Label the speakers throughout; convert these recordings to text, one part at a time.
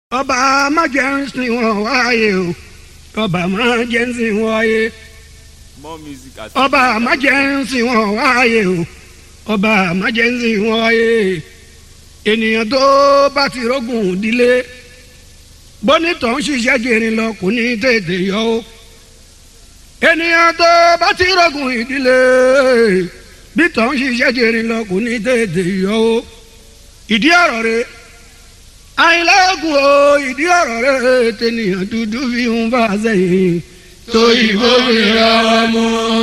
Speaker 1: ọba májẹ̀nsìn wọn wáyé o ọba májẹ̀nsìn wọn wáyé ọba májẹ̀nsìn wọn wáyé o ọba májẹ̀nsìn wọn wáyé ènìyàn tó bá ti rógùn ìdílé bónítọ̀ ń ṣiṣẹ́ jẹrin lọ kò ní tètè yọ o ènìyàn tó bá ti rógùn ìdílé bítọ̀ ń ṣiṣẹ́ jẹrin lọ kò ní tètè yọ o ìdí ọ̀rọ̀ rẹ̀ àìlẹ́gùn o ìdí ọ̀rọ̀ rẹ̀ tẹnìyàn dúdú fi ń bá a sẹ́yìn tó ìbò fi ra wa mọ́.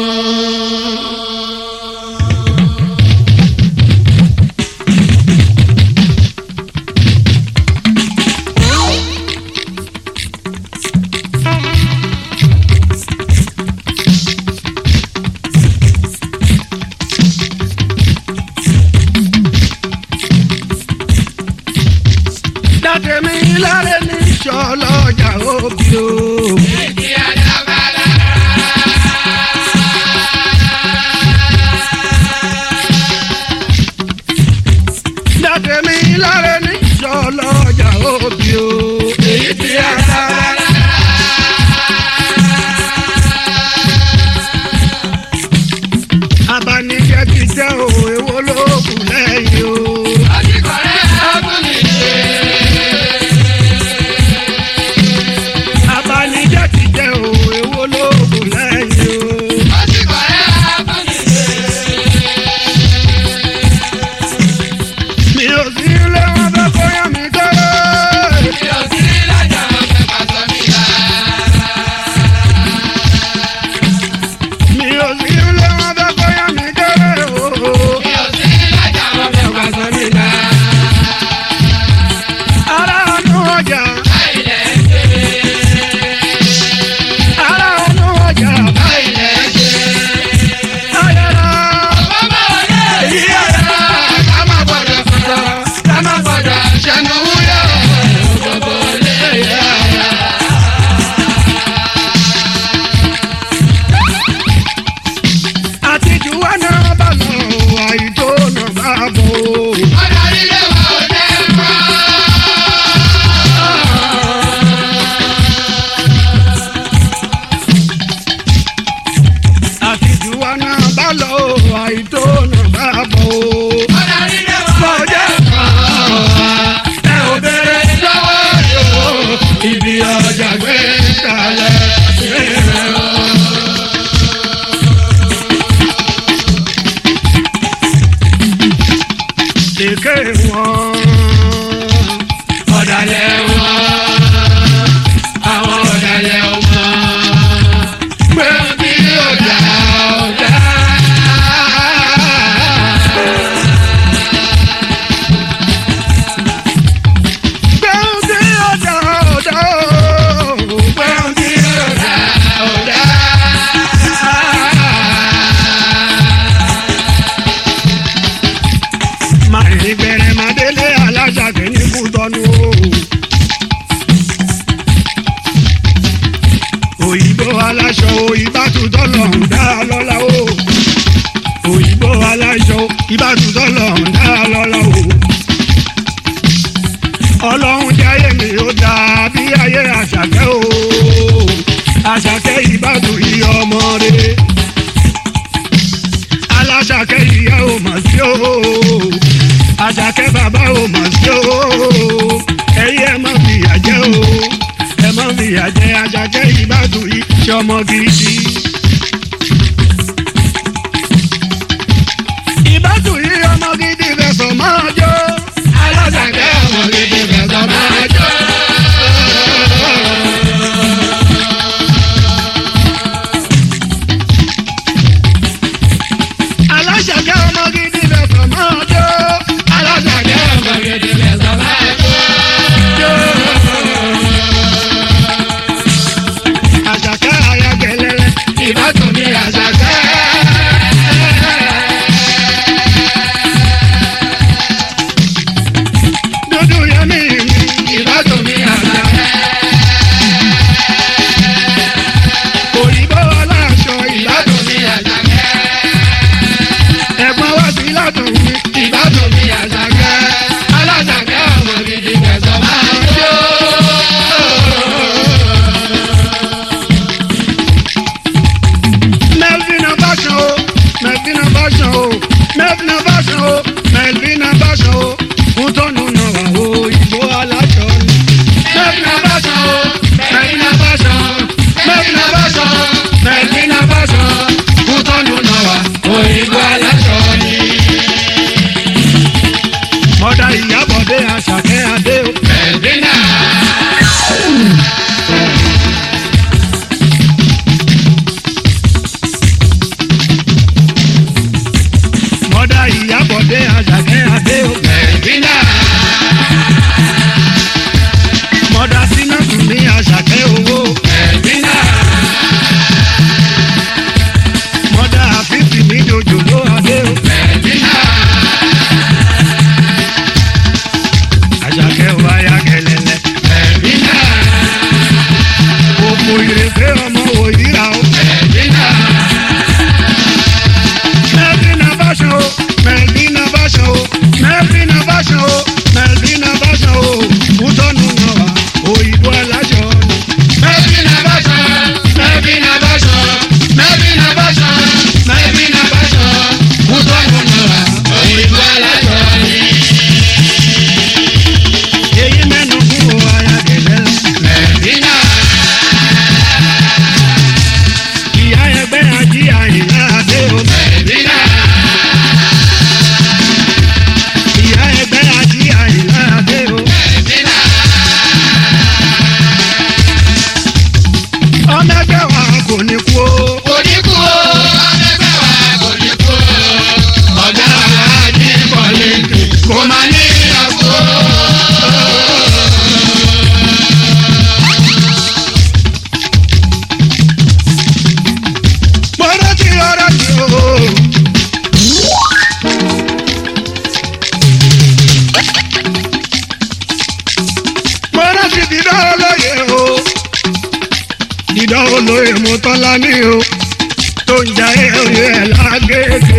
Speaker 1: Dàtẹ̀mí lárẹ́ ní sọ́lọ́jà òbí o. Èdè àdàbàlà. Dàtẹ̀mí lárẹ́ ní sọ́lọ́jà òbí o. Èdè àdàbàlà. Abanijẹ́ ti jẹ́ o, èwo ló kù lẹ́yìn o. Àtikọ̀rẹ́ abúlé ṣe. Abanijẹ́ ti jẹ́ o, èwo ló kù lẹ́yìn o. Àtikọ̀rẹ́ abúlé ṣe. Mi ò sí ilé wọn fẹ́ bóyá mi dé. Mi ò sí lájà wọn fẹ́ pàṣẹ mi dá. Mi ò sí ilé wọn fẹ́ bóyá mi dé o. Mi ò sí lájà wọn fẹ́ pàṣẹ mi dá. Ara ọ̀nù ọjà. Ibi ọjà gbé kalẹ̀ rẹ̀ o. Èké wọn, ọ̀dàlẹ̀ wọn, àwọn ọ̀dàlẹ̀ wọn, pé bí ọjà ọjà. Ìbẹ̀rẹ̀ màdélé aláṣàkẹ́ ní Kútọ́nù o. Òyìnbó aláṣọ ìbátútọ́ lọ ń dá lọ́lá o. Òyìnbó aláṣọ ìbátútọ́ lọ ń dá lọ́lá o. Ọlọ́run jáyé mi ó dà bí ayé àṣàkẹ́ o. Àṣàkẹ́ ìbátú iye ọmọ rẹ̀. Aláṣàkẹ́ ìyá ò mà sí o. Àṣàkẹ́ bàbá ò mà sí o. Ẹ̀yin ẹ má fìyà jẹ o. Ẹ má fìyà jẹ Àṣàkẹ́ ìbátú yìí ṣe ọmọ gidi. Ìbátú yìí ọmọ gidi fẹsọ̀ máa jó. Aláṣàkẹ́ ọmọ gidi fẹsọ̀ máa jó. Aláṣàkẹ́ ọmọ gidi fẹsọ̀ máa jó. Aláṣàkẹ́ ọmọ gidi fẹsọ̀ máa jó. Àṣàkẹ́ aya gẹ̀lẹ́lẹ́ òyìnbó ọmọ òyìnbá o. Medina fashion o, Medina fashion o, Medina fashion o, Medina fashion o, Kútọ́nù náà wá òyìnbó aláṣọ ni. Medina fashion, Medina fashion, Medina fashion, Medina fashion, Kútọ́nù náà wá òyìnbó aláṣọ ni. Èyí mẹ́nu fún o ayagẹ̀lẹ́ Medina. Ìyá ẹgbẹ́ ají àyìnlá adé o Medina. Ìyá ẹgbẹ́ ají àyìnlá adé o Medina. Ọmọ ẹgbẹ́ wa kò ní kú o. Kò ní kú o. Ọmọ ẹgbẹ́ wa kò ní kú o. Ọ̀gá wa jí kọ́lẹ́tì kò má ní ìyàwó. Mo rántí ọ̀rọ̀ mi o. Mo rántí dídá olóye o. Dídá olóye mo tọ́lá ní o. Tó ń ja oyè ẹ̀ lágége.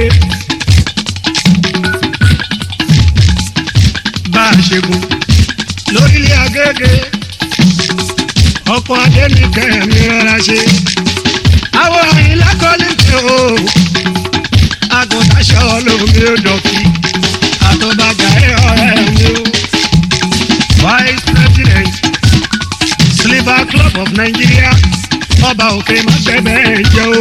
Speaker 1: Bá a ṣe gùn lórílẹ̀ Agége. Ọkọ̀ adé ní kẹ́mi rọra ṣe. Àwọn Àyìnlá kọ́lé ṣe o. Àgùntàṣọ lómi ò dọ̀kí. Àtọ́bàjà ẹ̀ ọ̀rẹ́ mi o. Vice President Silver Club of Nigeria. Ọba òkè má gbẹ́bẹ́ jẹ́ o.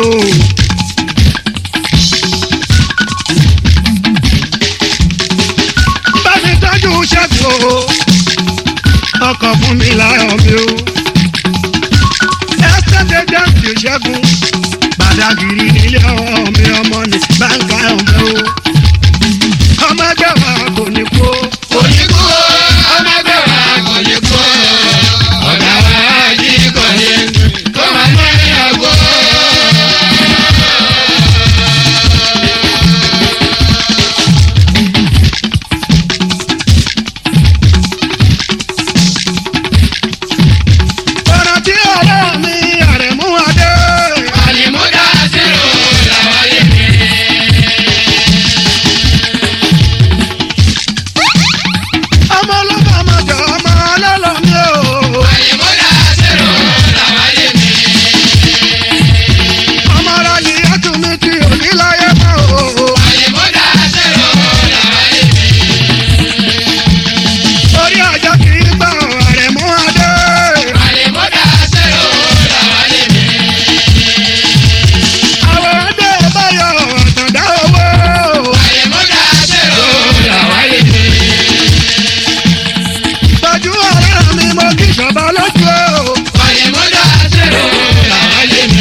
Speaker 1: Bámi tọ́jú Ṣẹ́gun o. Ọkọ̀ fún mi láyọ̀ mi o. Ẹ́sítẹ́tẹ́ jẹ́ǹtì Ṣẹ́gun. Bàdàgìrì nílé ọwọ́ mi ọmọ ní báńkà ọmọ o. Ọmọ ẹgbẹ́ wa kò ní kú o. Kò ní kú o. Ọmọ ẹgbẹ́ wa kò ní kú o. Ọ̀gá wa jí kọ́lẹ́tì kò má ní ìyàwó. Ọ̀rọ̀ tí ọ̀rẹ́ mi Àrẹ̀mú Adé. Àlìmúdà zero làwọn lè ní. Ọmọ olóko ọmọdé ọmọ ọlọ́lọ́ mi o. Àlìmúdà zero làwọn lè ní. Ọmọ ọ̀rọ̀ yìí á tún mi tí ò ní láyé mọ́ o. Àlìmúdà zero làwọn lè ní. Orí ọjọ́ kì í gbọ́ Àrẹ̀mú Adé. Àlìmúdà zero làwọn lè ní. Àwọn ọdẹ báyọ̀ ọ̀tọ̀dá owó. Àlìmúdà zero làwọn lè ní. Tọ́jú ọ̀rẹ́ mi mo kí ìjọba lójú o. Àlìmúdà zero làwọn lè ní.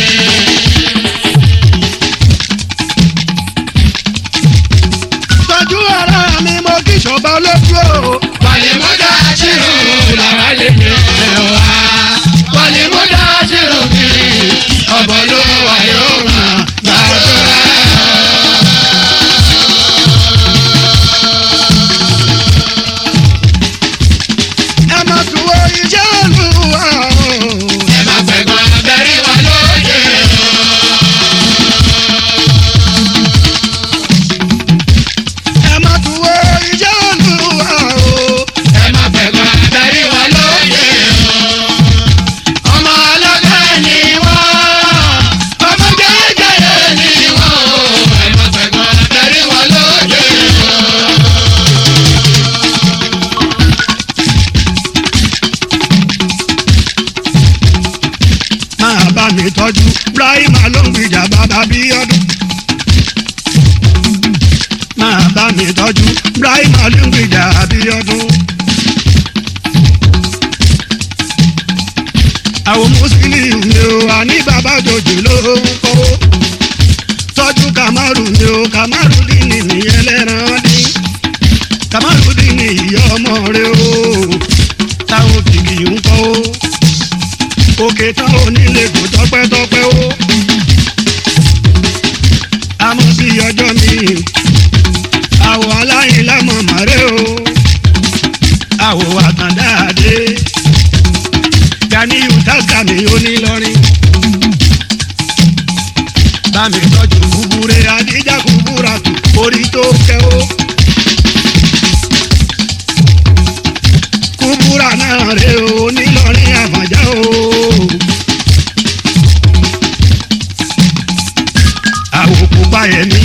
Speaker 1: Tọ́jú ọ̀rẹ́ mi mo kí ìjọba lójú o. Àlìmúdà zero làwọn lè ní. Àlìmúdà zero kiri ọ̀bọ̀ ló wà yóò máa gbàdúrà. Ẹ má tún wo iṣẹ́ Olúwa o. Ẹ má pẹ̀gbọ́n abẹ́rí wa lóye o. Ẹ má tún wo iṣẹ́ Olúwa o. Ẹ má pẹ̀gbọ́n abẹ́rí wa lóye o. Ọmọ ọlọ́gbẹ́ ni wọ́n. Ọmọ jẹ́jẹ́rẹ́ ni wọ́n o. Ẹ má pẹ̀gbọ́n abẹ́rí wa lóye o. Máa bá mi tọ́jú Ibrahim Alóńgbìjà bàbá Bíọ́dún. Máa bá mi tọ́jú Ibrahim Alóńgbìjà Bíọ́dún. Àwọn Mùsùlùmí ni o, àní bàbá jòjì ló ń kọ́. Tọ́jú Kamaru ni o, Kamaru dín ní nìyẹn lẹ́ran dín. Kamaru dín ní ìyá ọmọ rẹ o. Táwọn kìkì ń kọ́ o. Òkè tán onílé kò tọ́pẹ́tọ́pẹ́ o. Àmọ́ bí ọjọ́ mi, àwọ̀ Aláyìnlá mọ̀ màrẹ́ o. Àwọ̀ Àkàndá Adé. Ganiyu Tákàmì Onílọrin. bá mi tọ́jú kúbúrẹ́ àdíjà kúbúrà tù orí tó kẹ́ ó. kúbúrà náà rè o nílọrin àfàjá o. àwòkù báyẹ̀mí.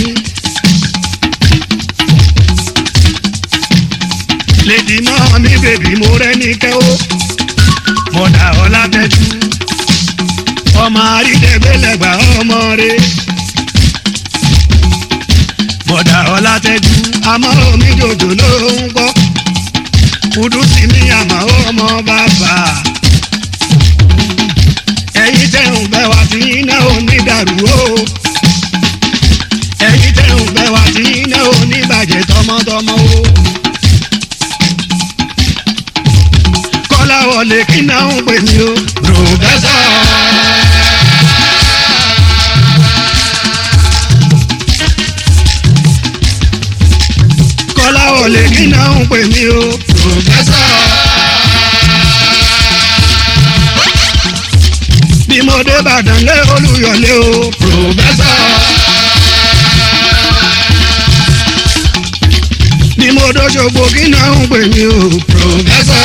Speaker 1: lèdí mọ́ mi bèbí mo rẹ́ ní kẹ́ ó. mọ̀dà ọ̀làtẹ̀jú. ọmọ àrídẹ́gbẹ́lẹ́gbà ọmọ rẹ̀. mọ̀dà ọ̀làtẹ̀jú. àmọ́ omi jòjò ló ń gbọ́. kùdùsí mi àmọ́ ọmọ bàbá. ẹ̀yin tẹ̀hún bẹ́ẹ̀ wá sí iná onídàrú o. ẹ̀yin tẹ̀hún bẹ́ẹ̀ wá sí iná oníbàjẹ́ tọmọtọmọ o. kọ́lá wọlé kí náà ń pè mí o. pòfẹ́sọ̀. kọ́lá wọlé kí náà ń pè mí o. pòfẹ́sọ̀. bí mo dé Ìbàdàn lé Olúyọ̀lé o. pòfẹ́sọ̀. bí mo dóṣogbo kí náà ń pè mí o. pòfẹ́sọ̀.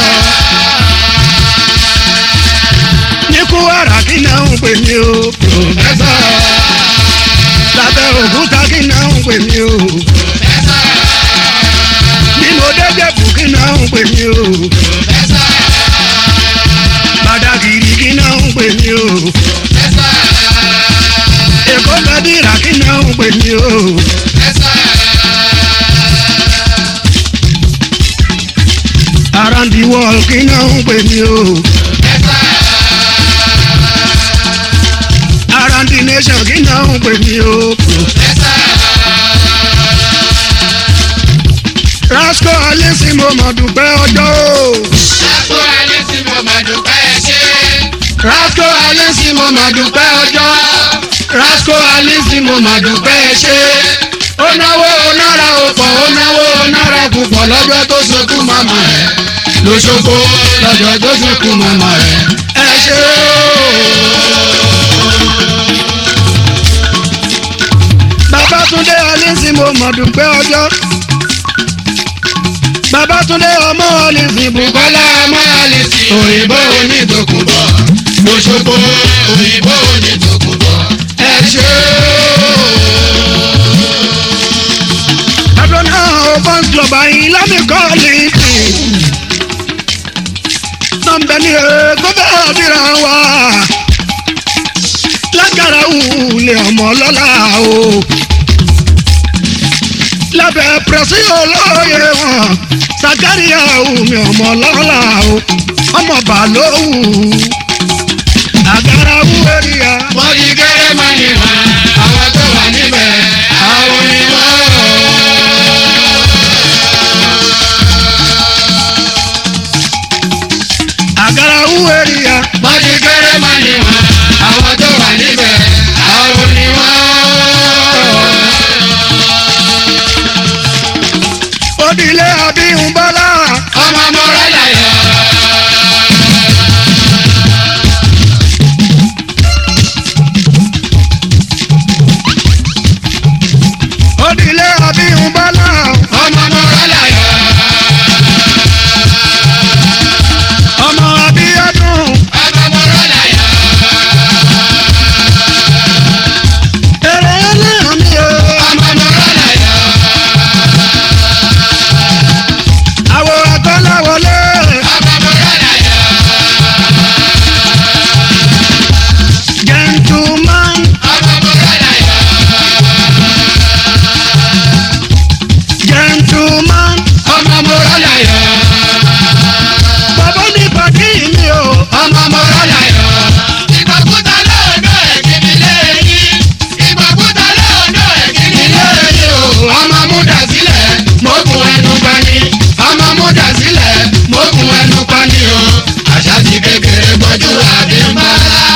Speaker 1: ní Kúwárà kí náà ń pè mí o. pòfẹ́sọ̀. lábẹ́ Òkúta kí náà ń pè mí o. pòfẹ́sọ̀. bí mo dé Jẹ̀bú kí náà ń pè mí o. pòfẹ́sọ̀. Bàdàgìrì kí náà ń pè mí o. pòfẹ́sọ̀. Èkó Bẹ́dìrà kí náà ń pè mí o. pòfẹ́sọ̀. Around the world kí náà ń pè mí o. Around the nation kí náà ń pè mí o. Rasco Alisi mo mọ̀ dúpẹ́ ọjọ́ o.
Speaker 2: Rasco Alisi mo mọ̀ dúpẹ́ ṣe.
Speaker 1: Rasco Alisi mo mọ̀ dúpẹ́ ọjọ́. Rasco Alisi mo mọ̀ dúpẹ́ ṣe. Ó náwó onára ọ̀pọ̀ ó náwó onára púpọ̀ lọ́jọ́ tó sọkún màmá ẹ̀. Lóṣogbo lọ́jọ́ tó sọkún màmá ẹ̀. Ẹ ṣé o. Babátúndé Alisi mo mọ̀ dúpẹ́ ọjọ́. Babátúndé ọmọ Alisi Bùkọ́lá ọmọ Alisi.
Speaker 2: Òyìnbó onídòkúbọ̀. Lóṣogbo òyìnbó onídòkúbọ̀.
Speaker 1: Ẹ ṣé o. Adọ́nà Ọ̀bọ̀n Global Islamic College. Nọ́mbẹ̀ ni gómìnà àdìrà wa. Lágara wulè ọmọ lọ́la o. Lábẹ́ pẹ̀sì olóye wọn. Sàkáríyà wùmí ọmọ lọ́la o. Ọmọ bàlóhù. Àgàrà wù èrìyà.
Speaker 2: Wọ́n di kéré mọ́ ni wọ́n. Àwọn tó wà níbẹ̀ àwọn ni wọ́n.
Speaker 1: Àgàrà wù èrìyà.
Speaker 2: Wọ́n di kéré mọ́ ni wọ́n. Àwọn tó wà níbẹ̀ àwọn ni wọ́n.
Speaker 1: Odile Abíhùn Bọ́lá.
Speaker 2: Ọmọ mọ́rọ́ láyọ̀.
Speaker 1: Odile Abíhùn Bọ́lá.
Speaker 2: Ọmọ mọ́rọ́ láyọ̀.
Speaker 1: Ọmọ Abíọ́dún.
Speaker 2: Ọmọ mọ́rọ́ láyọ̀.
Speaker 1: Èrè ẹlẹ́yàn mi o.
Speaker 2: Ọmọ mọ́rọ́ láyọ̀.
Speaker 1: Àwọ̀ àtọ́láwọlé.
Speaker 2: Ọmọ mọ́rọ́ láyọ̀.
Speaker 1: Gentleman.
Speaker 2: Ọmọ mọ́rọ́ láyọ̀.
Speaker 1: Gentleman.
Speaker 2: Ọmọ mọ́rọ́ láyọ̀.
Speaker 1: Bàbá ní pàdé mi o.
Speaker 2: Ọmọ mọ́rọ́ láyọ̀. Ìgbàkúta lóòdó ẹ̀kíní lẹ́yìn. Ìgbàkúta lóòdó ẹ̀kíní lẹ́yìn o. Ọmọ múdà sílẹ̀, mọ́kùn ẹnu pani. Ọmọ múdà sílẹ̀, mọ́kùn ẹnu pani o. Àṣà ti kékeré gbọ́jú Abímbọ́lá.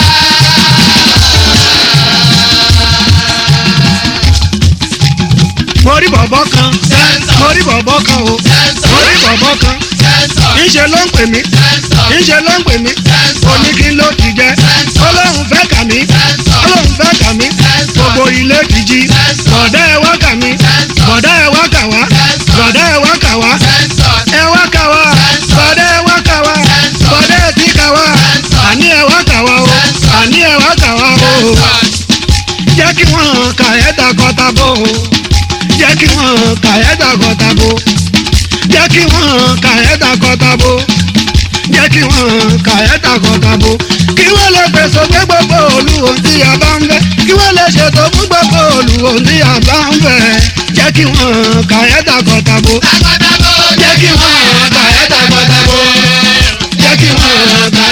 Speaker 1: Mo rí bọ̀bọ̀ kan.
Speaker 2: Sẹ́ńsọ̀.
Speaker 1: Mo rí bọ̀bọ̀ kan o.
Speaker 2: Sẹ́ńsọ̀.
Speaker 1: Mo rí bọ̀bọ̀ kan.
Speaker 2: Sẹ́ńsọ̀.
Speaker 1: Níṣẹ́ ló ń pè mí.
Speaker 2: Sẹ́ńsọ̀.
Speaker 1: Níṣẹ́ ló ń pè mí.
Speaker 2: Sẹ́ńsọ̀.
Speaker 1: Oní kí ló ti jẹ́.
Speaker 2: Sẹ́ńsọ̀.
Speaker 1: Ọlọ́run fẹ́ kà mí.
Speaker 2: Sẹ́ńsọ̀.
Speaker 1: Ọlọ́run fẹ́ kà mí.
Speaker 2: Sẹ́ńsọ̀.
Speaker 1: Kò gbogbo ilé kìjì bọ̀dá ẹ wá kà mí bọ̀dá ẹ wá kà wá bọ̀dá ẹ wá kà wá ẹ wá kà wá bọ̀dá ẹ wá kà wá bọ̀dá ẹ ti kà wá àní ẹ wá kà wá o àní ẹ wá kà wá o jẹ́ kí wọ́n kà ẹ́ takọ́tabo jẹ́ kí wọ́n kà ẹ́ takọ́tabo jẹ́ kí wọ́n kà ẹ́ takọ́tabo jẹ́ kí wọ́n kà ẹ́ takọ́tabo kí wọ́n lè pèsè pé gbogbo olùwò tí a bá ń fẹ́ kí wọ́n lè ṣètò fún gbogbo olùwò tí a bá ń fẹ́ jẹ́ kí wọ́n kà ẹ́ takọ́tabo
Speaker 2: jẹ́ kí wọ́n kà ẹ́ takọ́tabo
Speaker 1: jẹ́ kí wọ́n kà